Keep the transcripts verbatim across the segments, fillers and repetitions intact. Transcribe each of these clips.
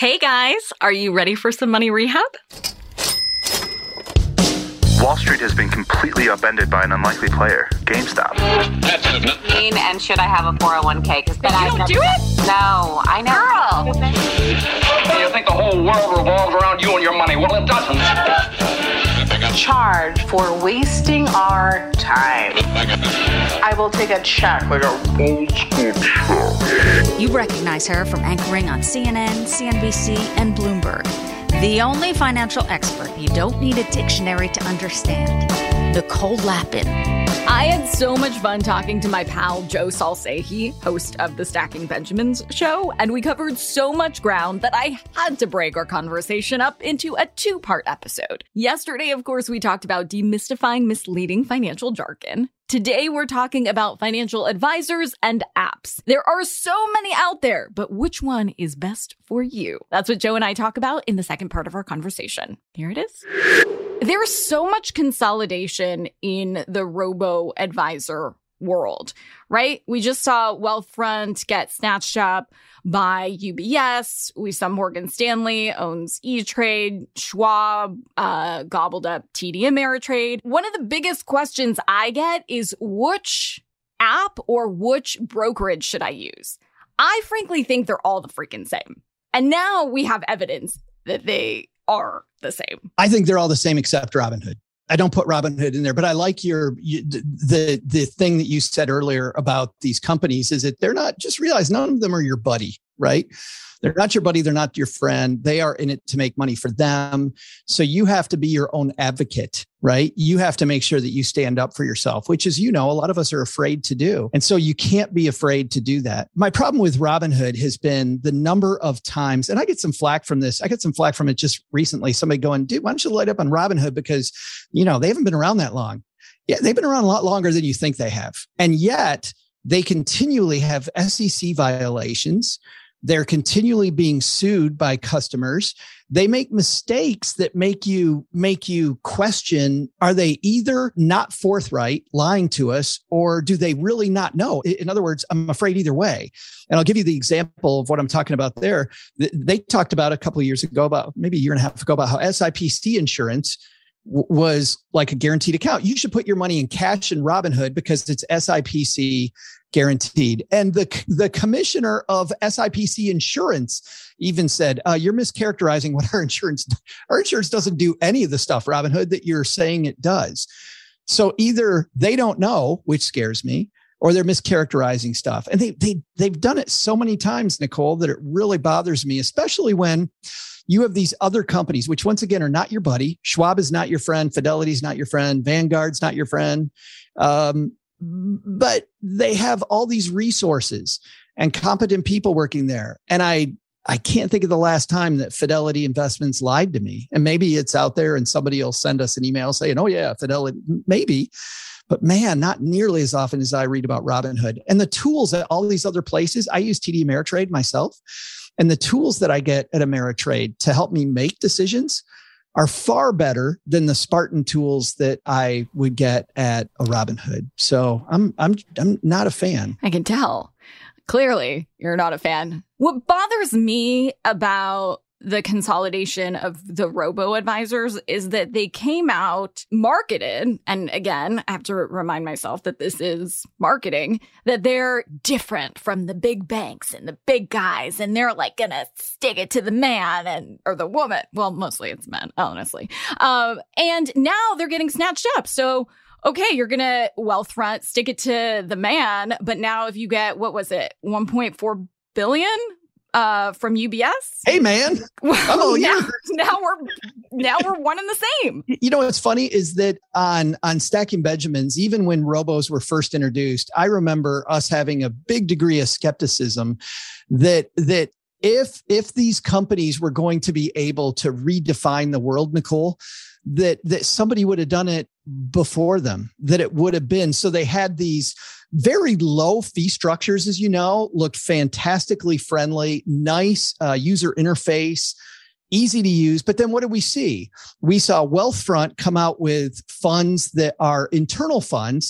Hey guys, are you ready for some money rehab? Wall Street has been completely upended by an unlikely player, GameStop. And should I have a four oh one k? Because you I don't do it? No, I know. Girl! You think the whole world revolves around you and your money? Well, it doesn't. Charge for wasting our time. I will take a check like a old school check. You recognize her from anchoring on C N N, C N B C, and Bloomberg. The only financial expert you don't need a dictionary to understand. Nicole Lapin. I had so much fun talking to my pal Joe Saul-Sehy, host of the Stacking Benjamins show, and we covered so much ground that I had to break our conversation up into a two-part episode. Yesterday, of course, we talked about demystifying misleading financial jargon. Today, we're talking about financial advisors and apps. There are so many out there, but which one is best for you? That's what Joe and I talk about in the second part of our conversation. Here it is. There's so much consolidation in the robo-advisor world, right? We just saw Wealthfront get snatched up by U B S. We saw Morgan Stanley owns E-Trade. Schwab uh, gobbled up T D Ameritrade. One of the biggest questions I get is which app or which brokerage should I use? I frankly think they're all the freaking same. And now we have evidence that they are the same. I think they're all the same except Robinhood. I don't put Robinhood in there, but I like your you, the the thing that you said earlier about these companies is that they're not, just realize none of them are your buddy, right? They're not your buddy. They're not your friend. They are in it to make money for them. So you have to be your own advocate, right? You have to make sure that you stand up for yourself, which is, you know, a lot of us are afraid to do. And so you can't be afraid to do that. My problem with Robinhood has been the number of times, and I get some flack from this. I get some flack from it just recently. Somebody going, dude, why don't you light up on Robinhood? Because, you know, they haven't been around that long. Yeah, they've been around a lot longer than you think they have. And yet they continually have S E C violations. They're continually being sued by customers. They make mistakes that make you make you question, are they either not forthright, lying to us, or do they really not know? In other words, I'm afraid either way. And I'll give you the example of what I'm talking about there. They talked about a couple of years ago, about maybe a year and a half ago, about how S I P C insurance w- was like a guaranteed account. You should put your money in cash in Robinhood because it's S I P C guaranteed. And the the commissioner of S I P C insurance even said, uh, you're mischaracterizing what our insurance, our insurance doesn't do any of the stuff, Robinhood, that you're saying it does. So either they don't know, which scares me, or they're mischaracterizing stuff. And they, they, they've done it so many times, Nicole, that it really bothers me, especially when you have these other companies, which once again are not your buddy. Schwab is not your friend. Fidelity's not your friend. Vanguard's not your friend. Um, But they have all these resources and competent people working there. And I, I can't think of the last time that Fidelity Investments lied to me. And maybe it's out there and somebody will send us an email saying, oh yeah, Fidelity, maybe. But man, not nearly as often as I read about Robinhood. And the tools at all these other places, I use T D Ameritrade myself. And the tools that I get at Ameritrade to help me make decisions are far better than the Spartan tools that I would get at a Robinhood. So I'm I'm I'm not a fan. I can tell. Clearly, you're not a fan. What bothers me about the consolidation of the robo-advisors is that they came out, marketed, and again, I have to remind myself that this is marketing, that they're different from the big banks and the big guys, and they're like gonna stick it to the man and or the woman. Well, mostly it's men, honestly. Um, and now they're getting snatched up. So, okay, you're gonna Wealthfront, stick it to the man, but now if you get, what was it, one point four billion? Uh, from U B S. Hey, man. Well, oh, now, now we're now we're one and the same. You know what's funny is that on on Stacking Benjamins, even when robos were first introduced, I remember us having a big degree of skepticism that that if if these companies were going to be able to redefine the world, Nicole, that that somebody would have done it before them, that it would have been. So they had these very low fee structures, as you know, looked fantastically friendly, nice uh, user interface, easy to use. But then what did we see? We saw Wealthfront come out with funds that are internal funds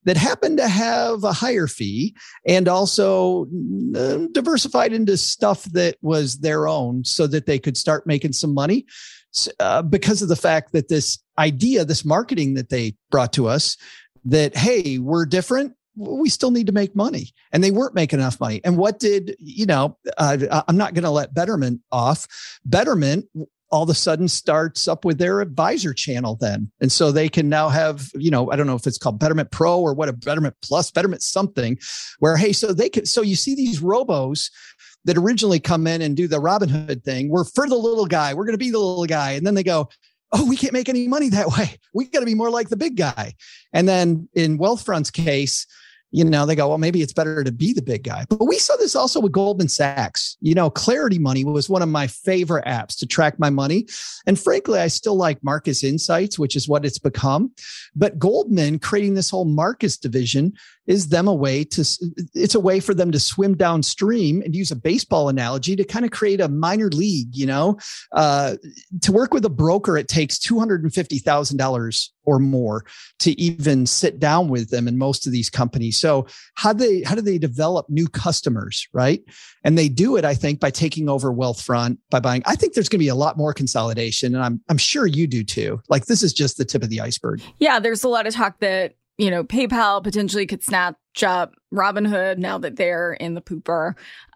that happened to have a higher fee and also uh, diversified into stuff that was their own so that they could start making some money uh, because of the fact that this idea, this marketing that they brought to us that, hey, we're different. We still need to make money. And they weren't making enough money. And what did, you know, uh, I'm not going to let Betterment off. Betterment all of a sudden starts up with their advisor channel then. And so they can now have, you know, I don't know if it's called Betterment Pro or what, a Betterment Plus, Betterment something where, hey, so they could, so you see these robos that originally come in and do the Robinhood thing. We're for the little guy. We're going to be the little guy. And then they go, oh, we can't make any money that way. We got to be more like the big guy. And then in Wealthfront's case, you know, they go, well, maybe it's better to be the big guy. But we saw this also with Goldman Sachs. You know, Clarity Money was one of my favorite apps to track my money. And frankly, I still like Marcus Insights, which is what it's become. But Goldman creating this whole Marcus division is them a way to, it's a way for them to swim downstream and use a baseball analogy to kind of create a minor league, you know, uh, to work with a broker, it takes two hundred fifty thousand dollars or more to even sit down with them in most of these companies. So how do they, how do they develop new customers, right? And they do it, I think, by taking over Wealthfront, by buying. I think there's going to be a lot more consolidation, and I'm I'm sure you do too. Like this is just the tip of the iceberg. Yeah, there's a lot of talk that, you know, PayPal potentially could snatch up Robinhood now that they're in the pooper.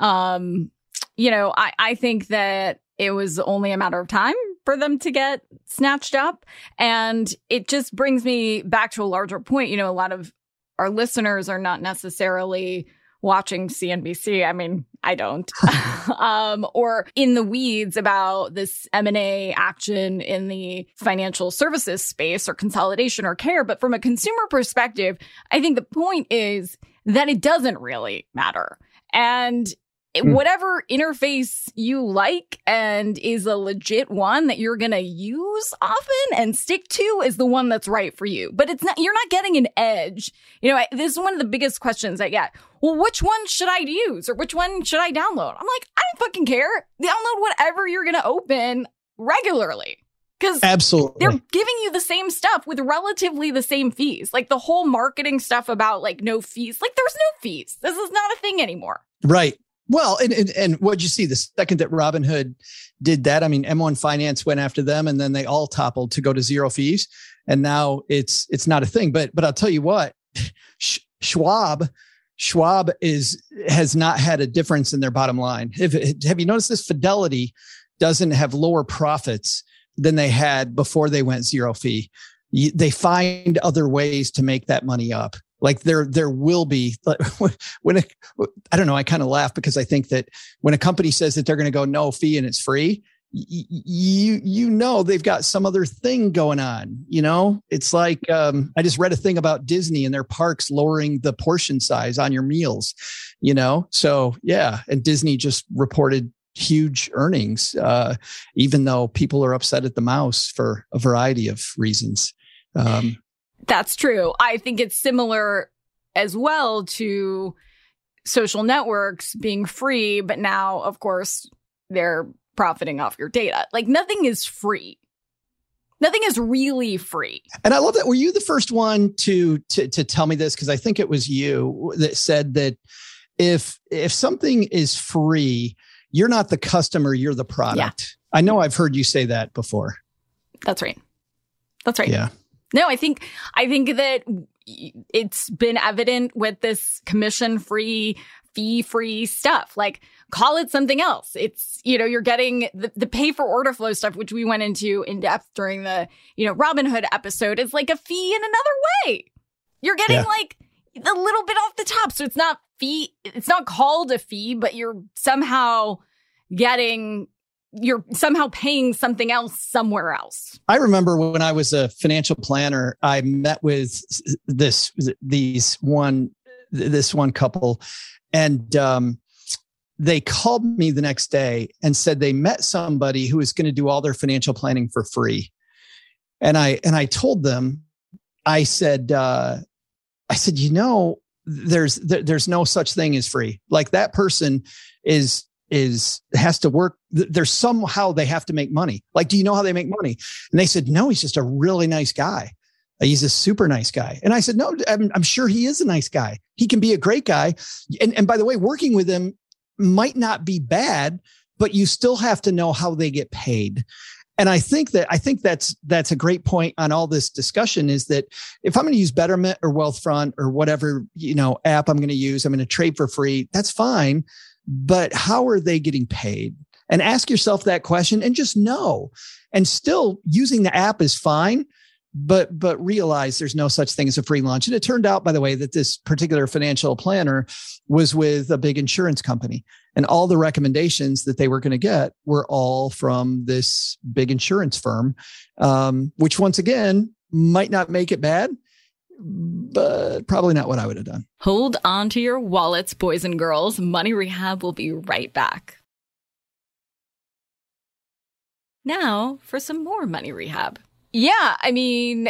Um, you know, I, I think that it was only a matter of time for them to get snatched up. And it just brings me back to a larger point. You know, a lot of our listeners are not necessarily watching C N B C. I mean, I don't. um, or in the weeds about this M and A action in the financial services space or consolidation or care. But from a consumer perspective, I think the point is that it doesn't really matter. And mm. whatever interface you like and is a legit one that you're going to use often and stick to is the one that's right for you. But it's not, you're not getting an edge. You know, I, this is one of the biggest questions I get. Well, which one should I use or which one should I download? I'm like, I don't fucking care. Download whatever you're going to open regularly. Because absolutely, they're giving you the same stuff with relatively the same fees. Like the whole marketing stuff about like no fees. Like there's no fees. This is not a thing anymore. Right. Well, and, and, and what'd you see? The second that Robinhood did that, I mean, M one Finance went after them and then they all toppled to go to zero fees. And now it's it's not a thing. But but I'll tell you what, Schwab, Schwab is has not had a difference in their bottom line. If, have you noticed this? Fidelity doesn't have lower profits than they had before they went zero fee. They find other ways to make that money up. Like there, there will be when it, I don't know. I kind of laugh because I think that when a company says that they're going to go no fee and it's free, y- you you know they've got some other thing going on. You know, it's like um, I just read a thing about Disney and their parks lowering the portion size on your meals. You know, so yeah, and Disney just reported huge earnings, uh, even though people are upset at the mouse for a variety of reasons. Um, That's true. I think it's similar as well to social networks being free, but now, of course, they're profiting off your data. Like nothing is free. Nothing is really free. And I love that. Were you the first one to to, to tell me this? Because I think it was you that said that if if something is free, you're not the customer, you're the product. Yeah. I know I've heard you say that before. That's right. That's right. Yeah. No, I think I think that it's been evident with this commission-free, fee-free stuff. Like, call it something else. It's, you know, you're getting the, the pay for order flow stuff, which we went into in depth during the, you know, Robinhood episode, is like a fee in another way. You're getting yeah. like a little bit off the top. So it's not fee. It's not called a fee, but you're somehow getting, you're somehow paying something else somewhere else. I remember when I was a financial planner, I met with this, these one, this one couple, and um, they called me the next day and said they met somebody who was going to do all their financial planning for free. And I, and I told them, I said, uh, I said, you know, there's, there, there's no such thing as free. Like that person is, is has to work. There's somehow they have to make money. Like, do you know how they make money? And they said, no, he's just a really nice guy. He's a super nice guy. And I said, no, I'm, I'm sure he is a nice guy. He can be a great guy. And, and by the way, working with him might not be bad, but you still have to know how they get paid. And I think that I think that's that's a great point on all this discussion is that if I'm going to use Betterment or Wealthfront or whatever, you know, app I'm going to use, I'm going to trade for free. That's fine. But how are they getting paid? And ask yourself that question and just know. And still using the app is fine. But but realize there's no such thing as a free lunch. And it turned out, by the way, that this particular financial planner was with a big insurance company. And all the recommendations that they were going to get were all from this big insurance firm, um, which once again, might not make it bad, but probably not what I would have done. Hold on to your wallets, boys and girls. Money Rehab will be right back. Now for some more Money Rehab. Yeah, I mean,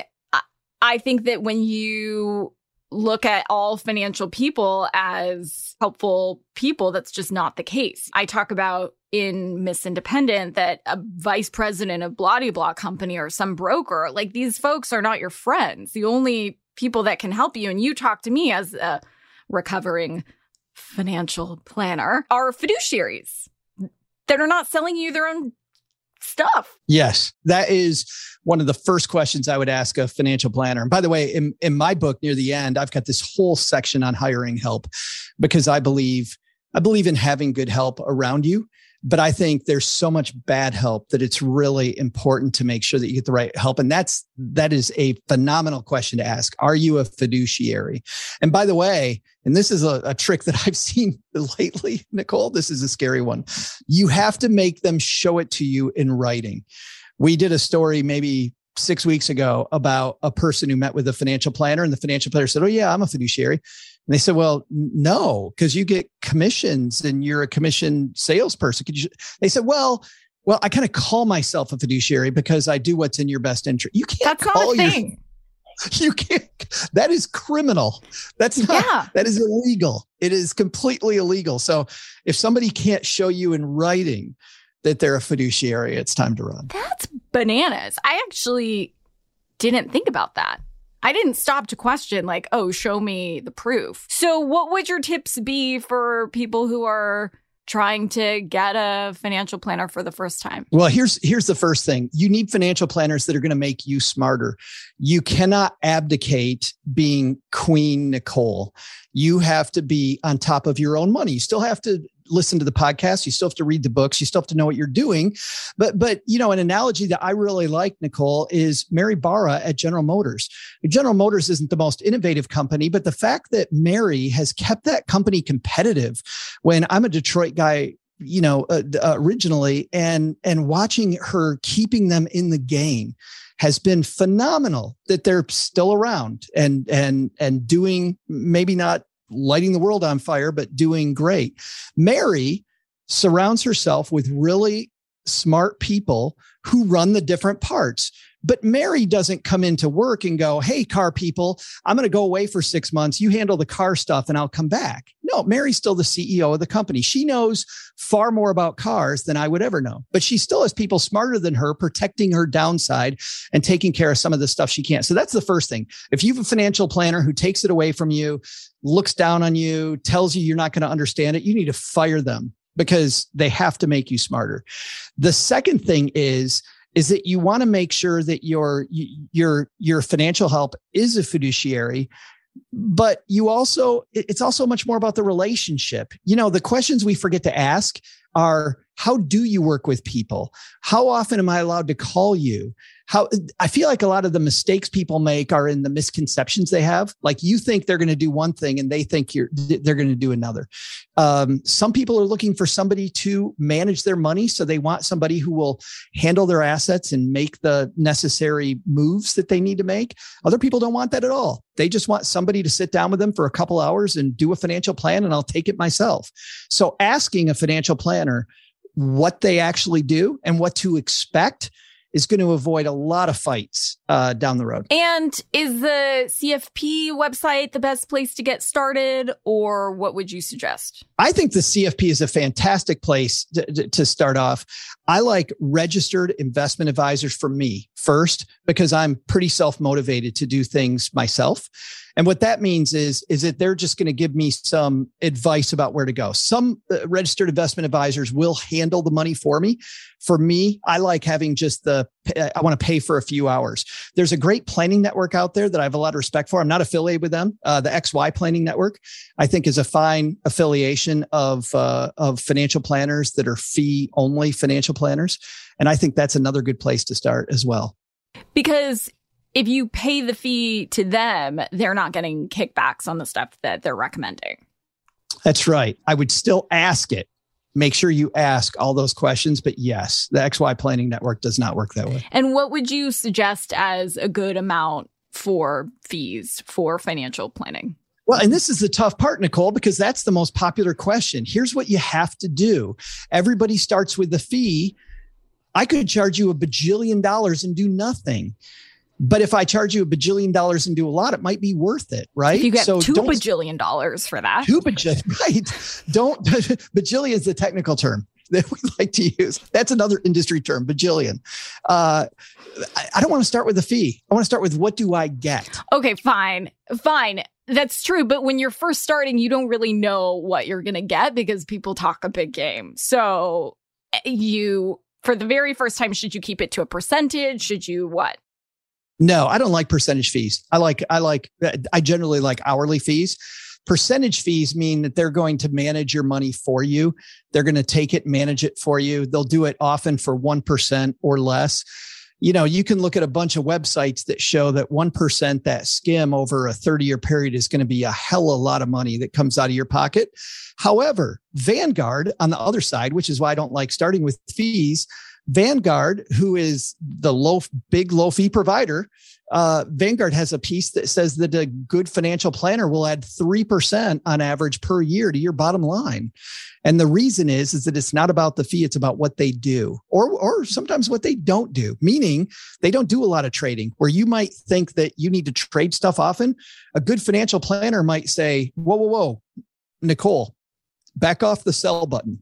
I think that when you look at all financial people as helpful people, that's just not the case. I talk about in Miss Independent that a vice president of blah blah company or some broker, like these folks are not your friends. The only people that can help you, and you talk to me as a recovering financial planner, are fiduciaries that are not selling you their own stuff. Yes, that is one of the first questions I would ask a financial planner. And by the way, in, in my book near the end, I've got this whole section on hiring help because I believe I believe in having good help around you. But I think there's so much bad help that it's really important to make sure that you get the right help. And that's that is a phenomenal question to ask. Are you a fiduciary? And by the way, and this is a, a trick that I've seen lately, Nicole, this is a scary one. You have to make them show it to you in writing. We did a story maybe six weeks ago about a person who met with a financial planner, and the financial planner said, oh yeah, I'm a fiduciary. And they said, well, no, because you get commissions and you're a commission salesperson. Could you? They said, well, well, I kind of call myself a fiduciary because I do what's in your best interest. You can't That's call not a thing. Your, you can't. That is criminal. That's not, yeah. That is illegal. It is completely illegal. So if somebody can't show you in writing that they're a fiduciary, it's time to run. That's bananas. I actually didn't think about that. I didn't stop to question like, oh, show me the proof. So what would your tips be for people who are trying to get a financial planner for the first time? Well, here's here's the first thing. You need financial planners that are going to make you smarter. You cannot abdicate being Queen Nicole. You have to be on top of your own money. You still have to listen to the podcast. You still have to read the books. You still have to know what you're doing. But, but you know, an analogy that I really like, Nicole, is Mary Barra at General Motors. General Motors isn't the most innovative company, but the fact that Mary has kept that company competitive when I'm a Detroit guy, you know, uh, uh, originally, and, and watching her keeping them in the game has been phenomenal, that they're still around and, and, and doing, maybe not lighting the world on fire, but doing great. Mary surrounds herself with really smart people who run the different parts. But Mary doesn't come into work and go, hey, car people, I'm going to go away for six months. You handle the car stuff and I'll come back. No, Mary's still the C E O of the company. She knows far more about cars than I would ever know. But she still has people smarter than her protecting her downside and taking care of some of the stuff she can't. So that's the first thing. If you have a financial planner who takes it away from you, looks down on you, tells you you're not going to understand it, you need to fire them because they have to make you smarter. The second thing is, is that you want to make sure that your, your, your financial help is a fiduciary, but you also, it's also much more about the relationship. You know, the questions we forget to ask are, how do you work with people? How often am I allowed to call you? How, I feel like a lot of the mistakes people make are in the misconceptions they have. Like you think they're going to do one thing and they think you're, they're going to do another. Um, some people are looking for somebody to manage their money. So they want somebody who will handle their assets and make the necessary moves that they need to make. Other people don't want that at all. They just want somebody to sit down with them for a couple hours and do a financial plan, and I'll take it myself. So asking a financial planner what they actually do and what to expect is going to avoid a lot of fights uh, down the road. And is the C F P website the best place to get started, or what would you suggest? I think the C F P is a fantastic place to, to start off. I like registered investment advisors for me first, because I'm pretty self-motivated to do things myself. And what that means is, is that they're just going to give me some advice about where to go. Some uh, registered investment advisors will handle the money for me. For me, I like having just the, I want to pay for a few hours. There's a great planning network out there that I have a lot of respect for. I'm not affiliated with them. Uh, the X Y Planning Network, I think, is a fine affiliation of, uh, of financial planners that are fee only financial planners. And I think that's another good place to start as well. Because if you pay the fee to them, they're not getting kickbacks on the stuff that they're recommending. That's right. I would still ask it. Make sure you ask all those questions. But yes, the X Y Planning Network does not work that way. And what would you suggest as a good amount for fees for financial planning? Well, and this is the tough part, Nicole, because that's the most popular question. Here's what you have to do. Everybody starts with the fee. I could charge you a bajillion dollars and do nothing. But if I charge you a bajillion dollars and do a lot, it might be worth it, right? If you get so two bajillion dollars for that. Two bajillion, right? Don't, bajillion is the technical term that we like to use. That's another industry term, bajillion. Uh, I, I don't want to start with a fee. I want to start with, what do I get? Okay, fine, fine. That's true. But when you're first starting, you don't really know what you're going to get because people talk a big game. So you, for the very first time, should you keep it to a percentage? Should you what? No, I don't like percentage fees. I like, I like, I generally like hourly fees. Percentage fees mean that they're going to manage your money for you. They're going to take it, manage it for you. They'll do it often for one percent or less. You know, you can look at a bunch of websites that show that one percent, that skim over a thirty year period, is going to be a hell of a lot of money that comes out of your pocket. However, Vanguard on the other side, which is why I don't like starting with fees, Vanguard, who is the low, big low fee provider, uh, Vanguard has a piece that says that a good financial planner will add three percent on average per year to your bottom line. And the reason is, is that it's not about the fee. It's about what they do, or, or sometimes what they don't do, meaning they don't do a lot of trading where you might think that you need to trade stuff often. A good financial planner might say, whoa, whoa, whoa, Nicole, back off the sell button.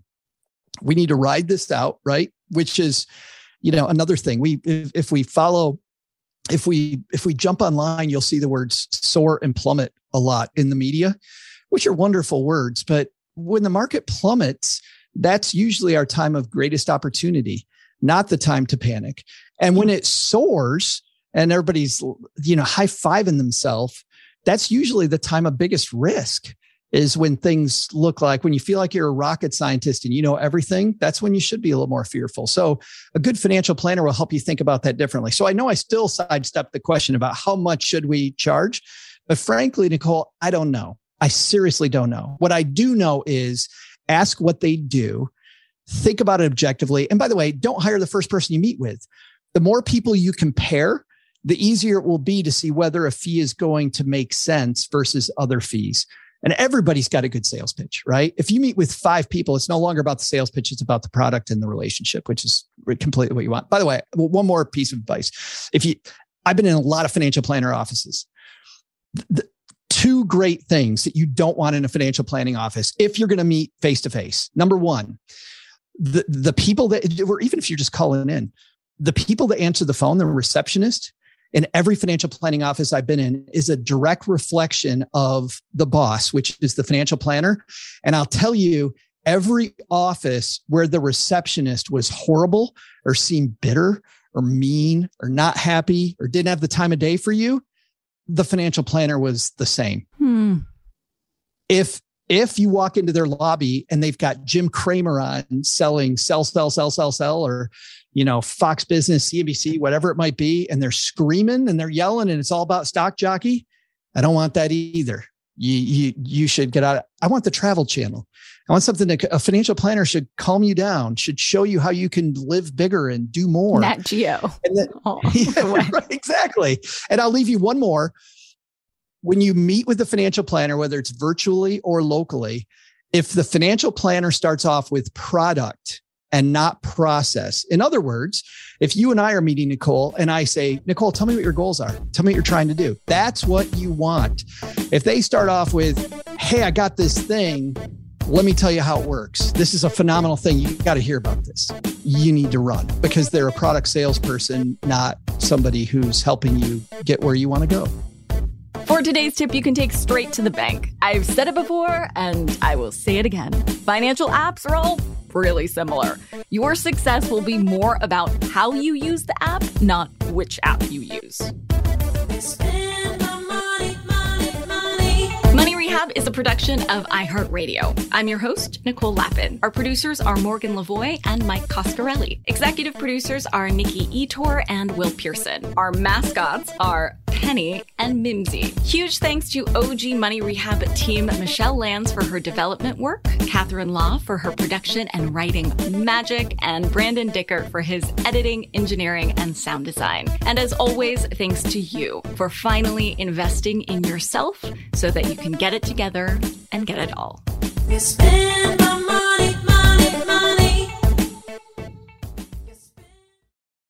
We need to ride this out, right? Which is, you know, another thing. We, if, if we follow, if we, if we jump online, you'll see the words soar and plummet a lot in the media, which are wonderful words. But when the market plummets, that's usually our time of greatest opportunity, not the time to panic. And when it soars and everybody's, you know, high-fiving themselves, that's usually the time of biggest risk. Is when things look like, when you feel like you're a rocket scientist and you know everything, that's when you should be a little more fearful. So a good financial planner will help you think about that differently. So I know I still sidestepped the question about how much should we charge, but frankly, Nicole, I don't know. I seriously don't know. What I do know is ask what they do, think about it objectively. And by the way, don't hire the first person you meet with. The more people you compare, the easier it will be to see whether a fee is going to make sense versus other fees. And everybody's got a good sales pitch, right? If you meet with five people, it's no longer about the sales pitch. It's about the product and the relationship, which is completely what you want. By the way, one more piece of advice. If you, I've been in a lot of financial planner offices. The two great things that you don't want in a financial planning office, if you're going to meet face-to-face. Number one, the, the people that, or even if you're just calling in, the people that answer the phone, the receptionist, in every financial planning office I've been in, is a direct reflection of the boss, which is the financial planner. And I'll tell you, every office where the receptionist was horrible or seemed bitter or mean or not happy or didn't have the time of day for you, the financial planner was the same. Hmm. If If you walk into their lobby and they've got Jim Cramer on selling sell, sell, sell, sell, sell, or, you know, Fox Business, C N B C, whatever it might be, and they're screaming and they're yelling and it's all about stock jockey, I don't want that either. You, you, you should get out. I want the Travel Channel. I want something that a financial planner should calm you down, should show you how you can live bigger and do more. Nat Geo. And then, oh, yeah, right, exactly. And I'll leave you one more. When you meet with the financial planner, whether it's virtually or locally, if the financial planner starts off with product and not process. In other words, if you and I are meeting Nicole and I say, Nicole, tell me what your goals are. Tell me what you're trying to do. That's what you want. If they start off with, hey, I got this thing. Let me tell you how it works. This is a phenomenal thing. You got to hear about this. You need to run because they're a product salesperson, not somebody who's helping you get where you want to go. For today's tip, you can take straight to the bank. I've said it before, and I will say it again. Financial apps are all really similar. Your success will be more about how you use the app, not which app you use. Money Rehab is a production of iHeartRadio. I'm your host, Nicole Lappin. Our producers are Morgan Lavoie and Mike Coscarelli. Executive producers are Nikki Etor and Will Pearson. Our mascots are Penny and Mimsy. Huge thanks to O G Money Rehab team Michelle Lands for her development work, Catherine Law for her production and writing magic, and Brandon Dicker for his editing, engineering, and sound design. And as always, thanks to you for finally investing in yourself so that you can get it together and get it all.